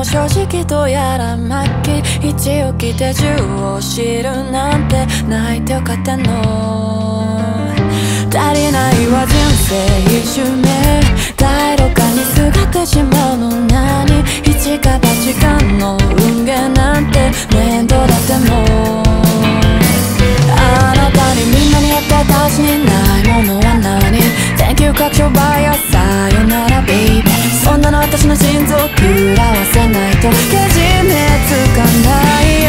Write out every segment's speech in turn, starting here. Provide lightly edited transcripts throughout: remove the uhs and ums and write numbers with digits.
正直とやらまき一応来て中を知るなんて泣いてよかったの。足りないわ人生一周目第六感にすがってしまうの何一か八かの運ゲーなんて面倒だってもあなたにみんなにやって私にないものは何 Thank you 確証バイアさよなら baby そんなの私の心臓食らわせないとけじめつかない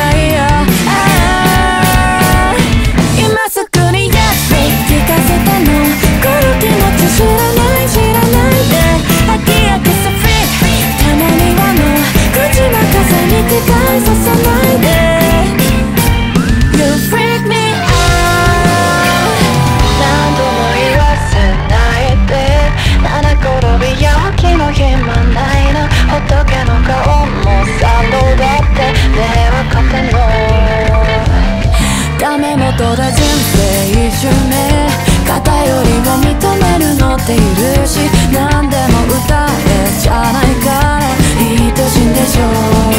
今すぐに Yes baby 聞かせてのこの気持ち知らない知らないで飽き飽きさ free たまにはの口任せに期待させないで You freak me out 何度も言わせないで七転びや起きの暇ないな仏の顔も賛同だってで分かってんのダメ元で人生一周目偏りを認めるのっているし何でも歌えじゃないから愛しいんでしょ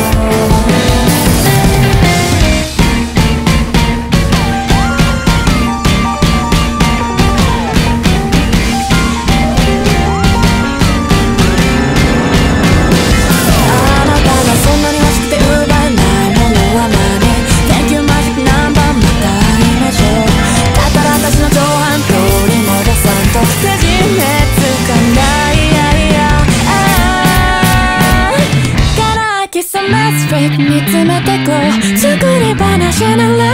あなたがそんなに欲しくて奪えないものは何 Thank you magic number また会いましょうだから私の上半取り戻さんとけじめつかないから秋さまストレート見つめてこう作り話なら